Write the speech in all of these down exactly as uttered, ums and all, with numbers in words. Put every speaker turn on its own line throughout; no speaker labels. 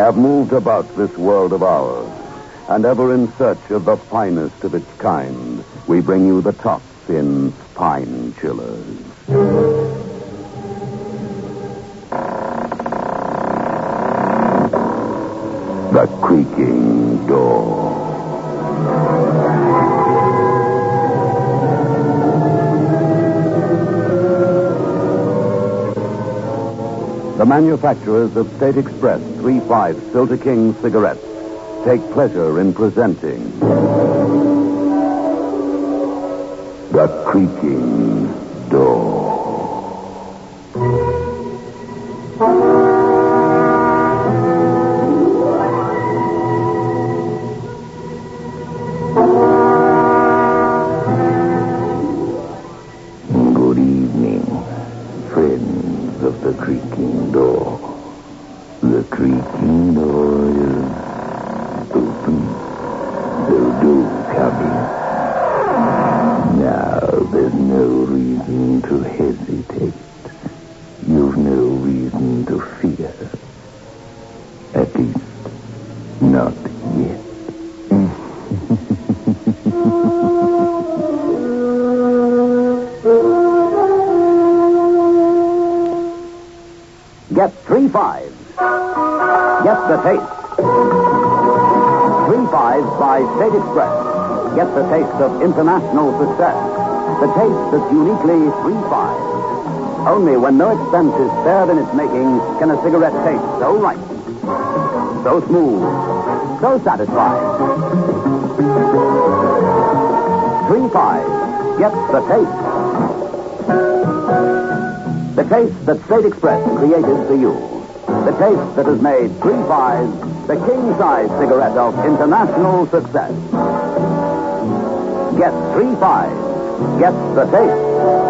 have moved about this world of ours, and ever in search of the finest of its kind, we bring you the tops in Spine Chillers. The Creaking Door. The manufacturers of State Express three five Filter King cigarettes take pleasure in presenting The Creaking Door. Good evening, friends of The Creaking Door. The Creaking Door is open. So do come in. Now, there's no reason to hesitate. You've no reason to fear. At least, not yet. Get three fives. Get the taste. Three fives by State Express. Get the taste of international success. The taste that's uniquely three fives. Only when no expense is spared in its making can a cigarette taste so right, so smooth, so satisfying. Three fives. Get the taste. The taste that State Express created for you. The taste that has made three fives the king-size cigarette of international success. Get three fives. Get the taste.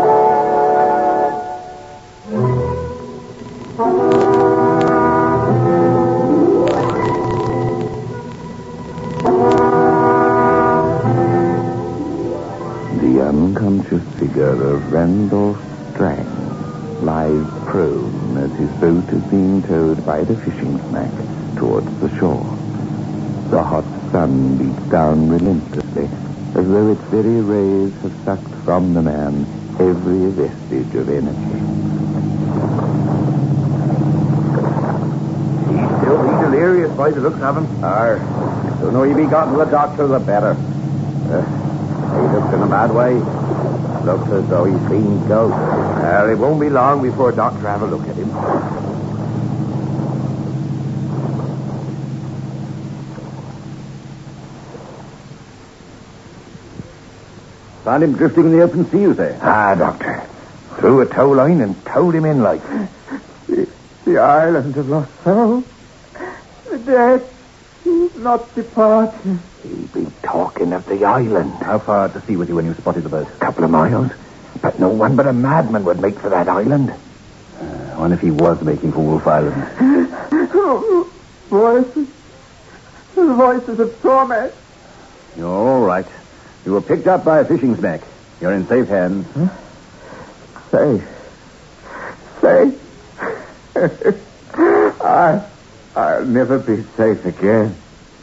The unconscious figure of Randolph Strang lies prone as his boat is being towed by the fishing smack towards the shore. The hot sun beats down relentlessly, as though its very rays have sucked from the man every vestige of energy.
He's still be delirious by the looks of him. Ar, the sooner he be gotten to the doctor, the better. Uh, he looks in a bad way. Looks as though he's seen ghosts. Well, it won't be long before a doctor have a look at him.
Found him drifting in the open sea, you say?
Ah, doctor. Threw a tow line and towed him in like.
The, the island of lost souls. The dead. Not departed.
He'd been talking of the island.
How far to sea was he when you spotted the boat?
A couple of miles. But no one but a madman would make for that island.
Uh, I wonder if he was making for Wolf Island.
Oh, voices. The voices of torment.
You're all right. You were picked up by a fishing smack. You're in safe hands.
Huh? Safe. Safe. I, I'll never be safe again.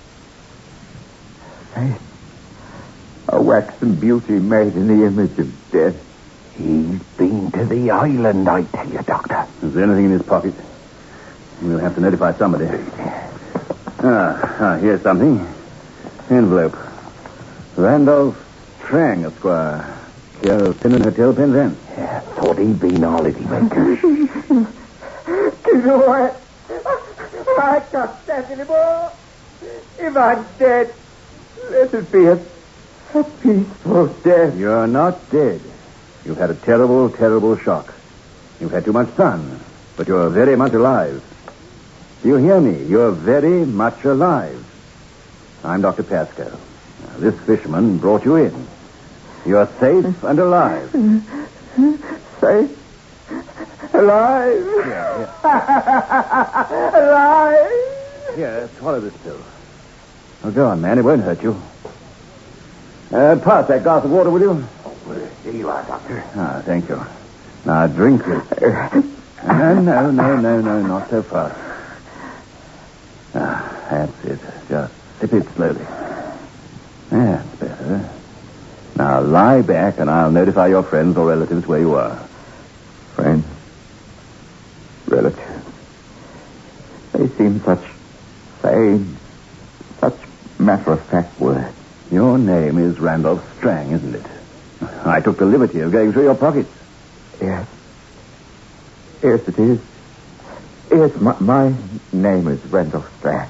Safe. A waxen beauty made in the image of death.
He's been to the island, I tell you, doctor.
Is there anything in his pocket? We'll have to notify somebody. Ah, ah here's something. Envelope. Randolph Strang, Esquire. Care of Pinnan Hotel, Penzance.
Yeah, thought he'd been holiday maker.
You know what? I can't stand anymore. If I'm dead, let it be a, a peaceful death.
You're not dead. You've had a terrible, terrible shock. You've had too much sun, but you're very much alive. Do you hear me? You're very much alive. I'm Doctor Pascoe. Now, this fisherman brought you in. You're safe and alive.
Safe? Alive?
Yeah,
yeah. Alive?
Here, swallow this pill. Oh, go on, man. It won't hurt you. Uh, pass that glass of water, will you?
Well, here you are, Doctor.
Ah, thank you. Now, drink it. No, no, no, no, no, not so fast. Ah,
That's it. Just sip it slowly. That's better. Now lie back and I'll notify your friends or relatives where you are.
Friends, relatives. They seem such sane, such matter-of-fact words.
Your name is Randolph Strang, isn't it? I took the liberty of going through your pockets.
Yes. Yes, it is. Yes, my, my name is Randolph Strang.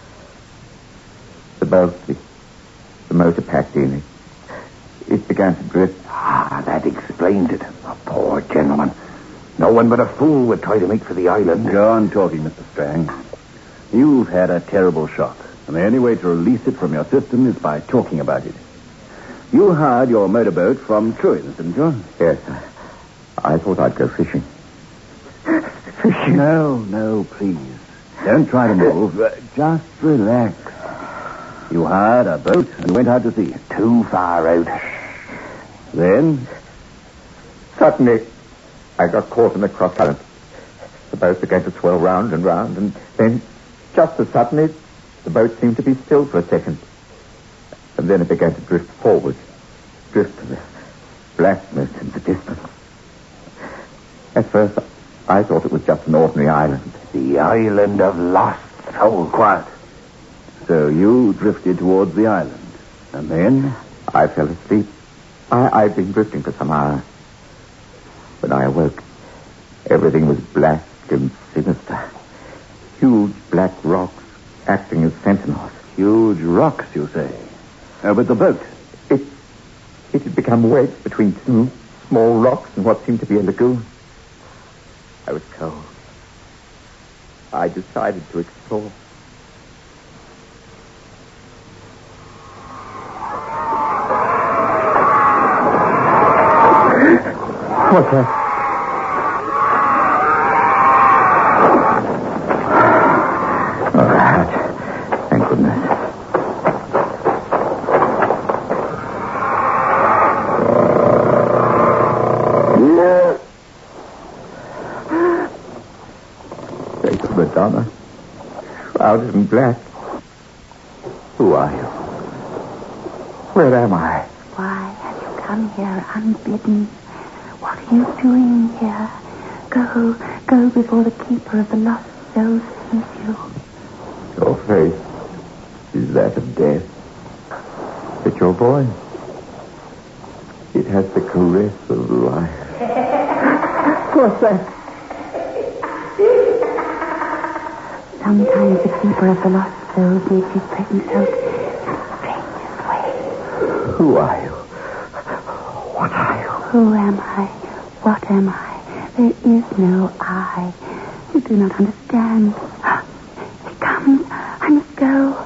The boat, the, the motor packed in it. It began to drift.
Ah, that explains it. A poor gentleman. No one but a fool would try to make for the island.
Go on talking, Mister Strang. You've had a terrible shock, and the only way to release it from your system is by talking about it. You hired your motorboat from Truins, didn't you?
Yes, I, I thought I'd go fishing.
Fishing? No, no, please. Don't try to move. Uh, just relax. You hired a boat and went out to sea.
Too far out.
Then?
Suddenly, I got caught in the cross current. The boat began to swirl round and round, and then, just as suddenly, the boat seemed to be still for a second. And then it began to drift forward, drift to the blackness in the distance. At first, I thought it was just an ordinary island.
The island of lost souls.
Quiet. So you drifted towards the island, and then?
I fell asleep. I, I'd been drifting for some hours. When I awoke, everything was black and sinister. Huge black rocks acting as sentinels.
Huge rocks, you say? Oh, but the boat?
It, it had become wedged between two small rocks in what seemed to be a lagoon. I was cold. I decided to explore. What's that? All right. Thank goodness. Face of Madonna. Shrouded in black. Who are you? Where am I?
Why have you come here unbidden? What are you doing here? Go, go before the keeper of the lost souls sees you.
Your face is that of death. But your voice, it has the caress of life. What's that?
Sometimes the keeper of the lost souls makes his presence out in the strangest way.
Who are you? What are you?
Who am I? What am I? There is no I. You do not understand. He comes. I must go.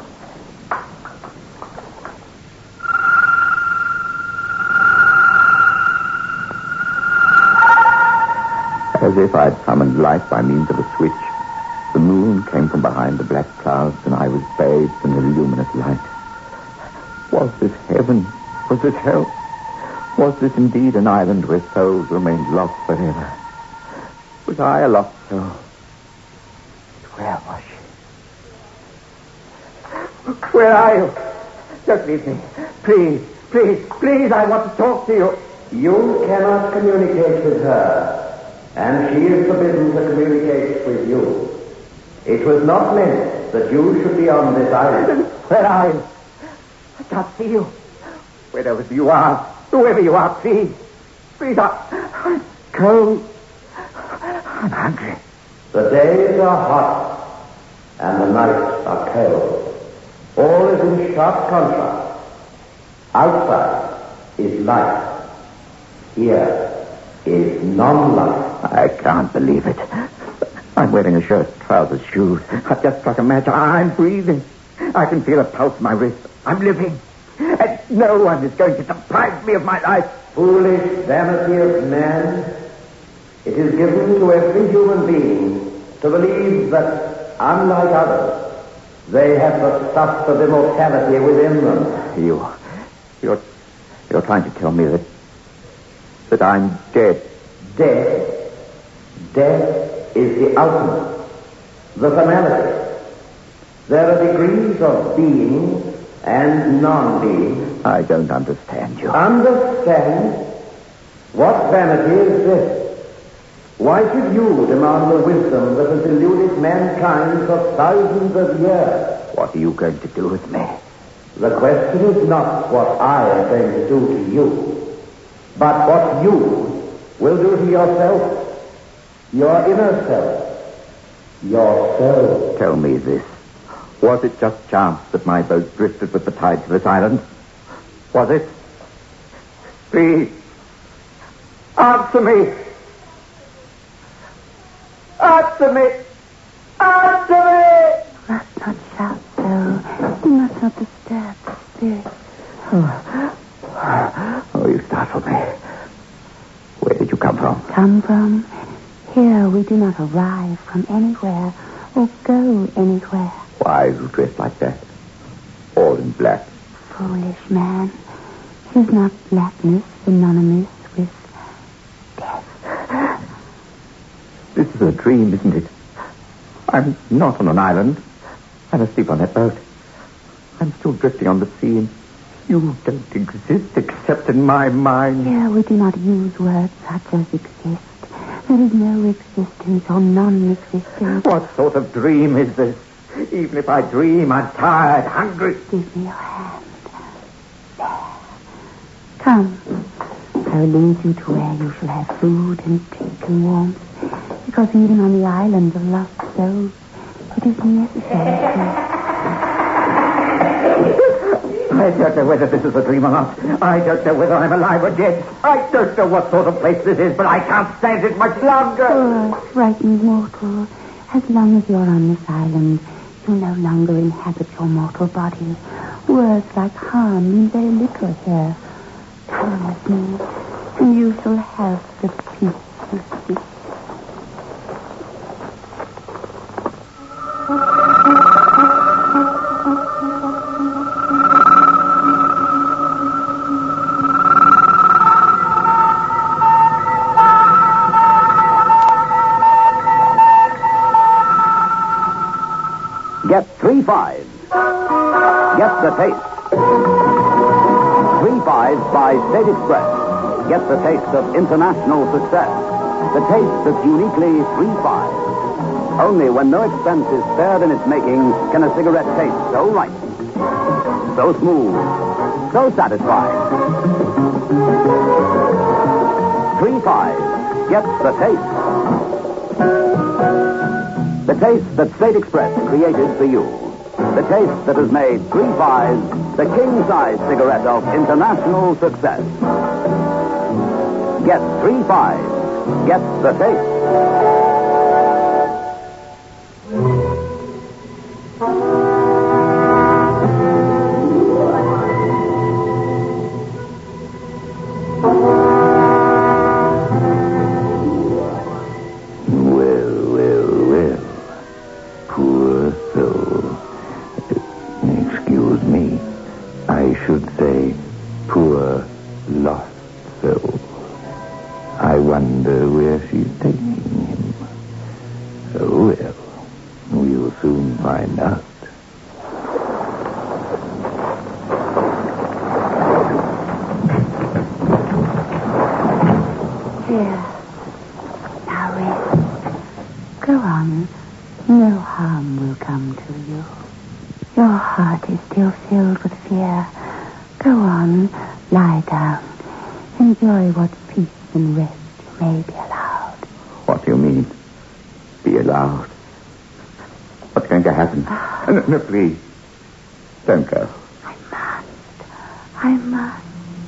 As if I'd summoned light by means of a switch, the moon came from behind the black clouds, and I was bathed in a luminous light. Was this heaven? Was this hell? Was this indeed an island where souls remained lost forever? Was I a lost soul? Where was she? Where are you? Just leave me. Please, please, please, I want to talk to you.
You cannot communicate with her, and she is forbidden to communicate with you. It was not meant that you should be on this island.
Where are you? I can't see you. Wherever you are, whoever you are, please. Please, I, I'm cold. I'm hungry.
The days are hot, and the nights are cold. All is in sharp contrast. Outside is light. Here is non-light.
I can't believe it. I'm wearing a shirt, trousers, shoes. I've just struck a match. I'm breathing. I can feel a pulse in my wrist. I'm living. And no one is going to deprive me of my life.
Foolish vanity of man. It is given to every human being to believe that, unlike others, they have the stuff of immortality within them.
You, you're, you're trying to tell me that, that I'm dead.
Death. Death is the ultimate, the finality. There are degrees of being and non-being.
I don't understand you.
Understand? What vanity is this? Why should you demand the wisdom that has eluded mankind for thousands of years?
What are you going to do with me?
The question is not what I am going to do to you, but what you will do to yourself, your inner self, your soul.
Tell me this. Was it just chance that my boat drifted with the tide to this island? Was it? Please, answer me. Answer me. Answer me.
You must not shout so. You must not disturb the spirit.
Oh. oh, you startled me. Where did you come from?
Come from? Here we do not arrive from anywhere or go anywhere.
Why do you dress like that? All in black.
Foolish man. Is not blackness synonymous with death?
This is a dream, isn't it? I'm not on an island. I'm asleep on that boat. I'm still drifting on the sea, and you don't exist except in my mind.
Here we do not use words such as exist. There is no existence or non-existence.
What sort of dream is this? Even if I dream, I'm tired, hungry.
Give me your hand. There. Come. I will lead you to where you shall have food and drink and warmth. Because even on the island of lost souls, it is necessary to...
I don't know whether this is a dream or not. I don't know whether I'm alive or dead. I don't know what sort of place this is, but I can't stand it much longer.
Poor, frightened mortal. As long as you're on this island, you no longer inhabit your mortal body. Words like harm mean very little here. Come with me, and you shall have the peace you seek.
Get three fives. Get the taste. Three fives by State Express. Get the taste of international success. The taste that's uniquely three fives. Only when no expense is spared in its making can a cigarette taste so right, so smooth, so satisfying. Three fives. Get the taste. The taste that State Express created for you. The taste that has made three fives the king-size cigarette of international success. Get three fives. Get the taste.
Enjoy what peace and rest may be allowed.
What do you mean? Be allowed? What's going to happen? Oh. No, no, please. Don't go.
I must. I must.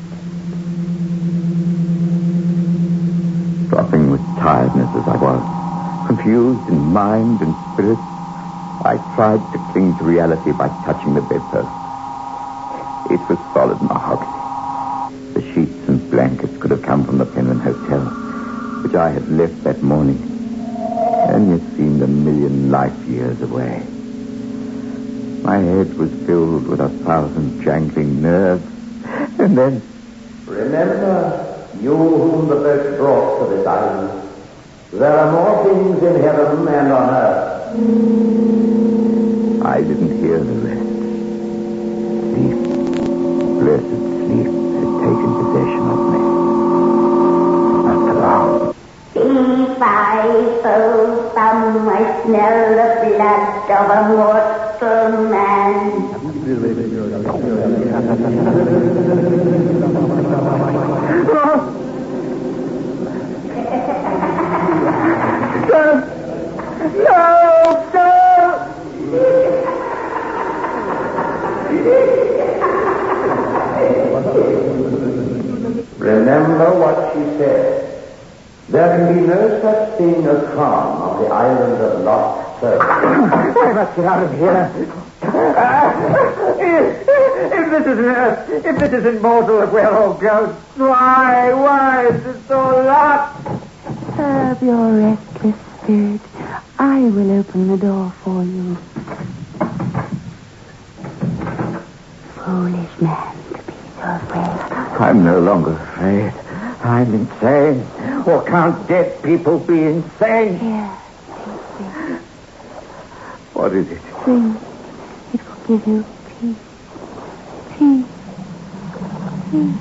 Dropping with tiredness as I was, confused in mind and spirit, I tried to cling to reality by touching the bedpost. It was solid mahogany. The sheets and blankets could have come from the Penryn Hotel, which I had left that morning, and yet seemed a million light years away. My head was filled with a thousand jangling nerves, and then...
Remember, you whom the boat brought to this island, there are more things in heaven and on earth.
I didn't hear the rest. Sleep, blessed sleep, had taken possession of me. Not for long.
If I fall from, I smell the blood of a mortal man.
Remember what she said. There can be no such thing as calm on the island of lost souls.
I must get out of here. if, if this isn't if this isn't mortal, if we're all ghosts, why, why is it so locked?
Serve your restless spirit. I will open the door for you. Foolish man to be so afraid.
I'm no longer afraid. I'm insane. Or can't dead people be insane?
Here, take this.
What is it?
Drink. It will give you peace. Peace. Peace.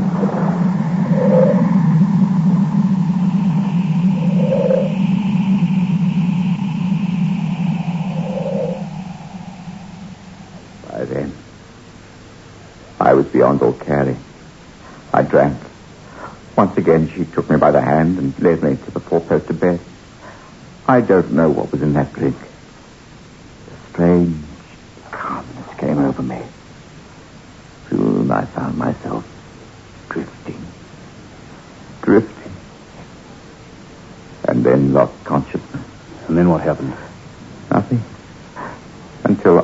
By then, I was beyond all caring. I drank. Once again, she took me by the hand and led me to the four-poster bed. I don't know what was in that drink. A strange calmness came over me. Soon I found myself drifting. Drifting. And then lost consciousness.
And then what happened?
Nothing. Until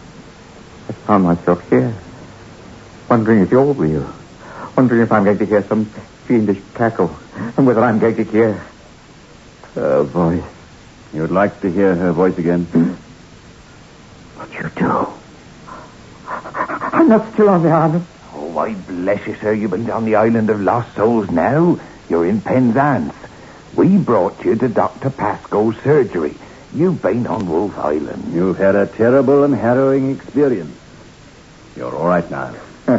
I found myself here. Wondering if you're real. Wondering if I'm going to hear some fiendish cackle. And whether I'm going to hear her voice.
You'd like to hear her voice again?
What you do?
I'm not still on the island.
Oh, why, bless you, sir, you've been on the island of lost souls now. You're in Penzance. We brought you to Doctor Pascoe's surgery. You've been on Wolf Island.
You've had a terrible and harrowing experience. You're all right now.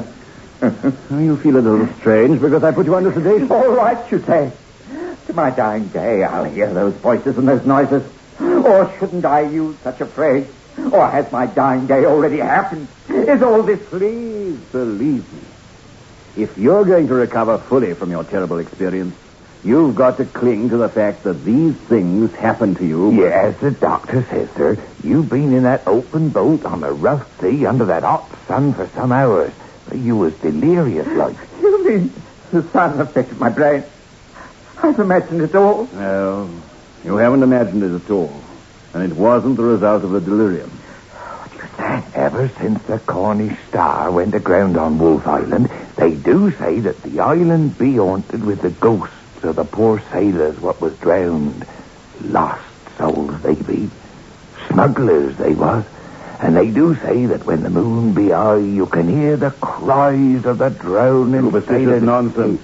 You feel a little strange because I put you under sedation.
All right, you say. To my dying day, I'll hear those voices and those noises. Or shouldn't I use such a phrase? Or has my dying day already happened? Is all this...
Please believe me. If you're going to recover fully from your terrible experience, you've got to cling to the fact that these things happen to you.
Yes, the doctor says, sir. You've been in that open boat on a rough sea under that hot sun for some hours. You was delirious like.
You mean the sun affected my brain? I've imagined it all.
No, you haven't imagined it at all. And it wasn't the result of the delirium.
What do you say?
Ever since the Cornish Star went aground on Wolf Island, they do say that the island be haunted with the ghosts of the poor sailors what was drowned. Lost souls they be. Smugglers they was. And they do say that when the moon be high, you can hear the cries of the drowning
Superstitious
sailors.
nonsense.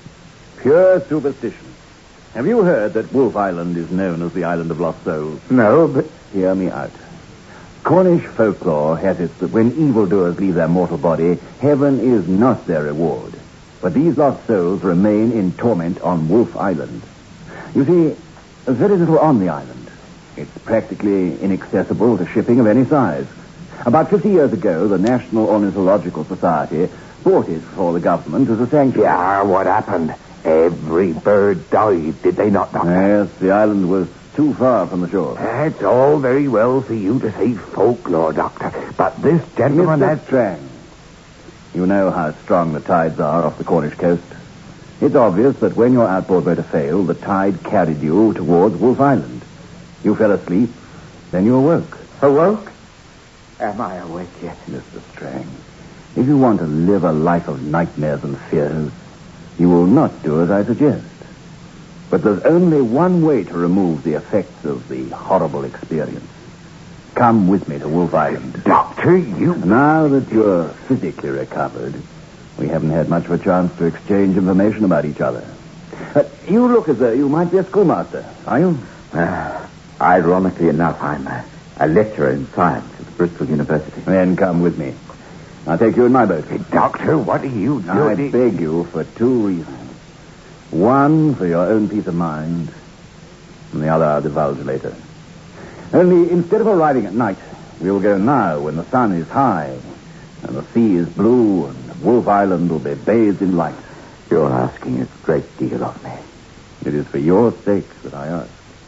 Pure superstition. Have you heard that Wolf Island is known as the Island of Lost Souls?
No, but...
Hear me out. Cornish folklore has it that when evildoers leave their mortal body, heaven is not their reward. But these lost souls remain in torment on Wolf Island. You see, there's very little on the island. It's practically inaccessible to shipping of any size. About fifty years ago, the National Ornithological Society bought it for the government as a sanctuary.
Yeah, what happened? Every bird died, did they not, Doctor?
Yes, the island was too far from the shore.
It's all very well for you to say folklore, Doctor, but this gentleman
Mister
has...
Strang, you know how strong the tides are off the Cornish coast. It's obvious that when your outboard motor failed, the tide carried you towards Wolf Island. You fell asleep, then you awoke.
Awoke? Am I awake yet?
Mister Strang, if you want to live a life of nightmares and fears, you will not do as I suggest. But there's only one way to remove the effects of the horrible experience. Come with me to Wolf Island.
Doctor, you...
Now that you're physically recovered, we haven't had much of a chance to exchange information about each other. Uh, you look as though you might be a schoolmaster, are you?
Uh, ironically enough, I'm a
a lecturer in science at Bristol University.
Then come with me. I'll take you in my boat.
Hey, Doctor, what are you doing?
I beg you for two reasons. One, for your own peace of mind, and the other I'll divulge later. Only, instead of arriving at night, we will go now when the sun is high, and the sea is blue, and Wolf Island will be bathed in light.
You're asking a great deal of me.
It is for your sake that I ask.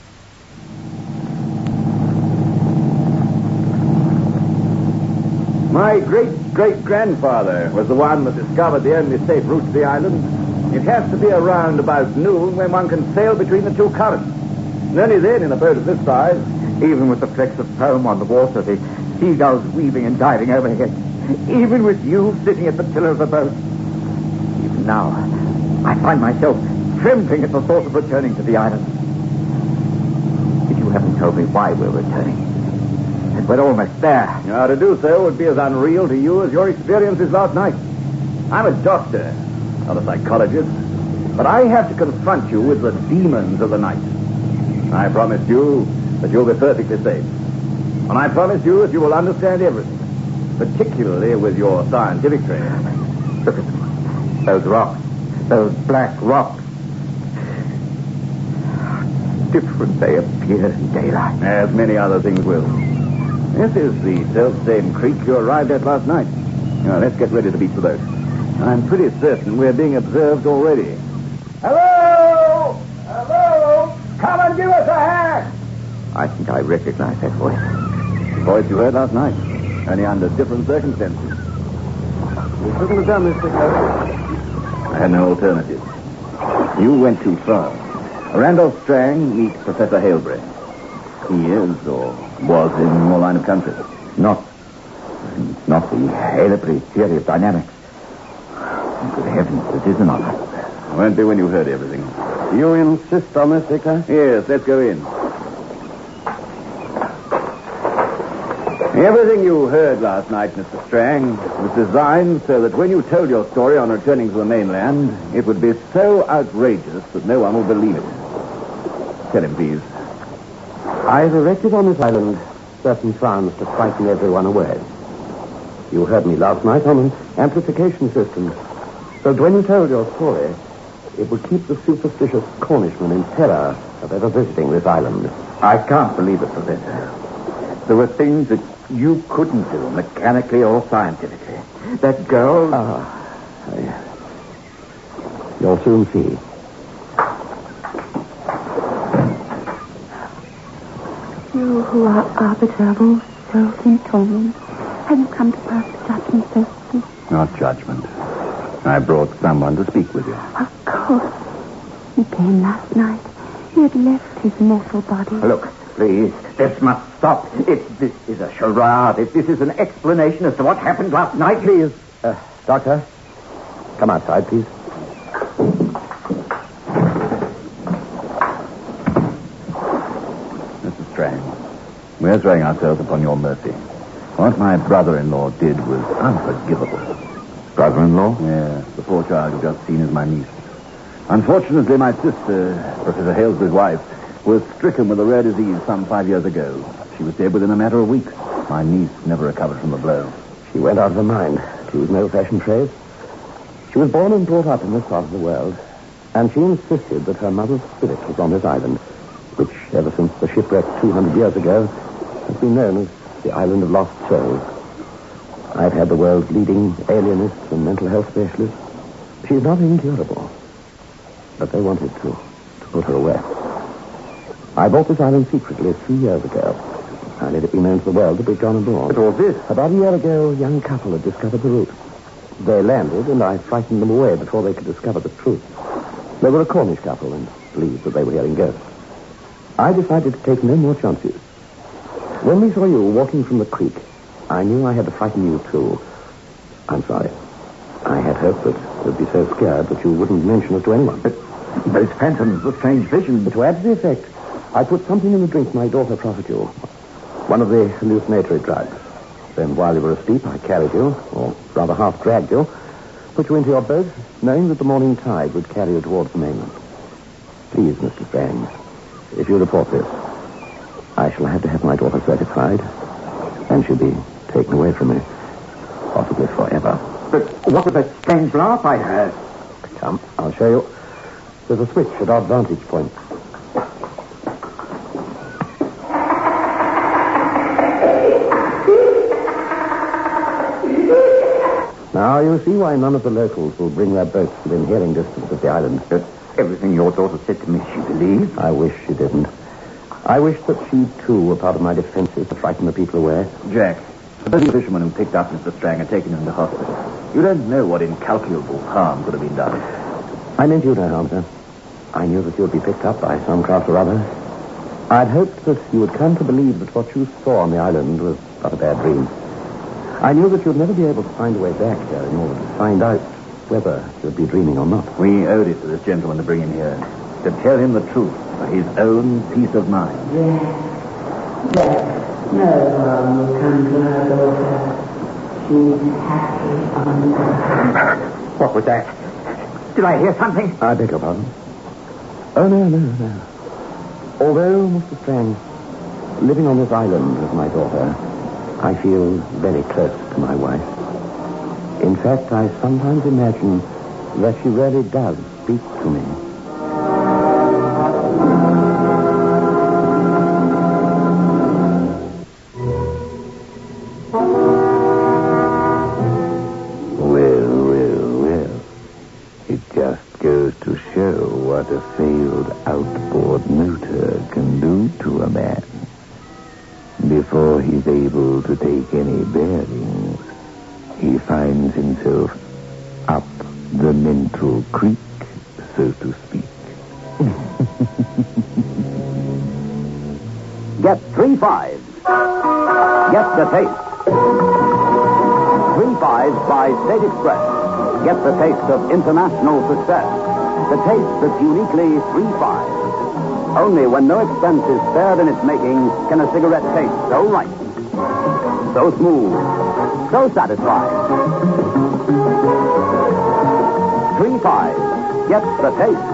My great-great-grandfather was the one that discovered the only safe route to the island. It has to be around about noon when one can sail between the two currents. And only then, in a boat of this size,
Even with the flecks of foam on the water, the seagulls weaving and diving overhead. Even with you sitting at the tiller of the boat. Even now, I find myself trembling at the thought of returning to the island. But you haven't told me why we're returning. And we're almost there.
Now, to do so would be as unreal to you as your experiences last night. I'm a doctor, not a psychologist, but I have to confront you with the demons of the night. I promised you that you'll be perfectly safe. And I promise you that you will understand everything, particularly with your scientific training.
Look at them. Those rocks. Those black rocks. Different they appear in daylight.
As many other things will. This is the self-same creek you arrived at last night. Now, let's get ready to beach the boat. I'm pretty certain we're being observed already. Hello! Hello! Come and give us a hand!
I think I recognize that voice.
The voice you heard last night, only under different circumstances. We couldn't have done this before. I had no alternative. You went too far. Randolph Strang meets Professor Halebury. He is, or was, in your line of country.
Not, not the Halebury theory of dynamics. Good heavens, it is an honor.
Won't be when you heard everything.
You insist on this, Victor?
Yes, let's go in. Everything you heard last night, Mister Strang, was designed so that when you told your story on returning to the mainland, it would be so outrageous that no one will believe it. Tell him, please.
I've erected on this island certain sounds to frighten everyone away. You heard me last night on an amplification system. So when you told your story, it would keep the superstitious Cornishmen in terror of ever visiting this island.
I can't believe it, Professor. There were things that you couldn't do, mechanically or scientifically. That girl...
Ah, I... You'll soon see.
You who are arbiter of all souls in torment, have you come to pass the judgment so soon?
Not judgment. I brought someone to speak with you.
Of course. He came last night. He had left his mortal body.
Look, please, this must stop. It, this is a charade. If this is an explanation as to what happened last night, please.
Uh, doctor, come outside, please.
Mister Strang, we're throwing ourselves upon your mercy. What my brother-in-law did was unforgivable.
Brother-in-law?
Yes, the poor child you've just seen is my niece. Unfortunately, my sister, Professor Halebury's wife, was stricken with a rare disease some five years ago. She was dead within a matter of weeks. My niece never recovered from the blow.
She went out of her mind. She was no fashion trade. She was born and brought up in this part of the world, and she insisted that her mother's spirit was on this island, which, ever since the shipwreck two hundred years ago, has been known as the Island of Lost Souls. I've had the world's leading alienists and mental health specialists. She's not incurable, but they wanted to, to put her away. I bought this island secretly three years ago. I let it be known to the world that we'd gone aboard.
But all this?
About a year ago, a young couple had discovered the route. They landed, and I frightened them away before they could discover the truth. They were a Cornish couple and believed that they were hearing ghosts. I decided to take no more chances. When we saw you walking from the creek, I knew I had to frighten you, too. I'm sorry. I had hoped that you'd be so scared that you wouldn't mention it to anyone.
But those phantoms, the strange visions...
But to add to the effect, I put something in the drink my daughter proffered you. One of the hallucinatory drugs. Then while you were asleep, I carried you, or rather half-dragged you, put you into your boat, knowing that the morning tide would carry you towards the mainland. Please, Mister Strang, if you report this, I shall have to have my daughter certified, and she'll be taken away from me, possibly forever.
But what was that strange laugh I heard?
Come, I'll show you. There's a switch at our vantage point. Now you see why none of the locals will bring their boats within hearing distance of the island.
But everything your daughter said to me, she believed.
I wish she didn't. I wish that she, too, were part of my defenses to frighten the people away.
Jack, suppose the fisherman who picked up Mister Strang and taken him to hospital. You don't know what incalculable harm could have been done.
I meant you no harm, sir. I knew that you would be picked up by some craft or other. I'd hoped that you would come to believe that what you saw on the island was but a bad dream. I knew that you'd never be able to find a way back here in order to find out whether you'd be dreaming or not.
We owed it to this gentleman to bring him here, to tell him the truth for his own peace of mind.
Yes. Yes. No harm will come to her daughter. She's happy on earth.
What was that? Did I hear something?
I beg your pardon. Oh, no, no, no. Although, Mister Strang, living on this island with my daughter, I feel very close to my wife. In fact, I sometimes imagine that she really does speak to me.
Well, well, well. It just goes to show what a failed outboard motor can do to a man. Before he's able to take any bearings, he finds himself up the mental creek, so to speak.
Get three fives. Get the taste. Three fives by State Express. Get the taste of international success. The taste that's uniquely three fives. Only when no expense is spared in its making can a cigarette taste so right, so smooth, so satisfying. Three fives. Get the taste.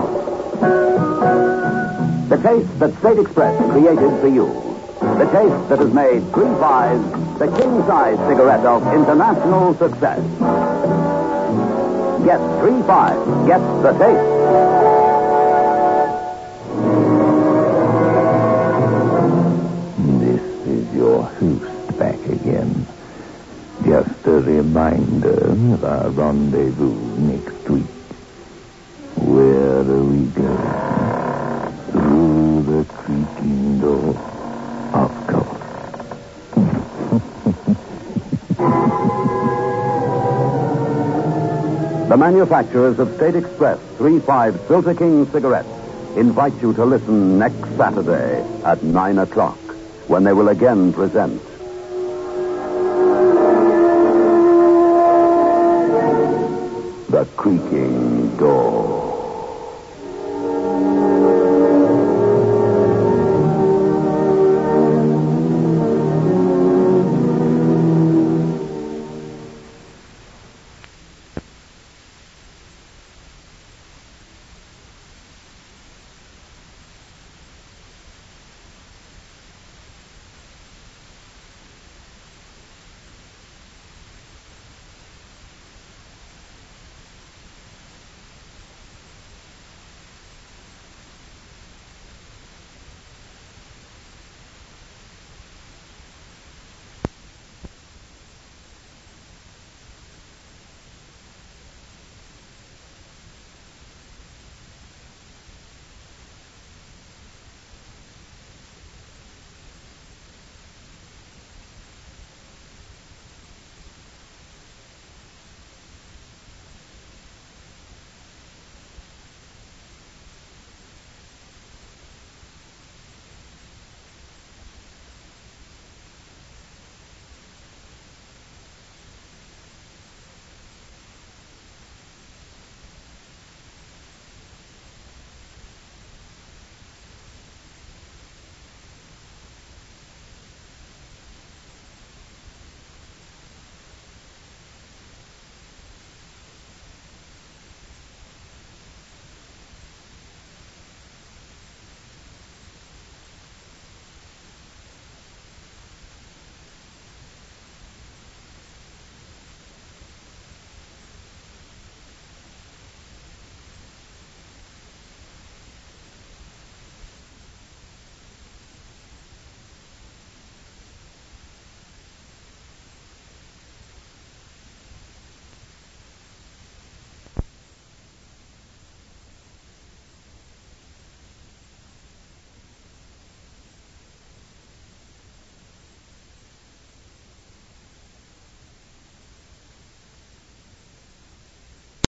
The taste that State Express created for you. The taste that has made Three Fives the king-size cigarette of international success. Get Three Fives. Get the taste.
Your host back again. Just a reminder of our rendezvous next week. Where are we going? Through the creaking door, of course.
The manufacturers of State Express Three Five Filter King cigarettes invite you to listen next Saturday at nine o'clock. When they will again present The Creaking Door.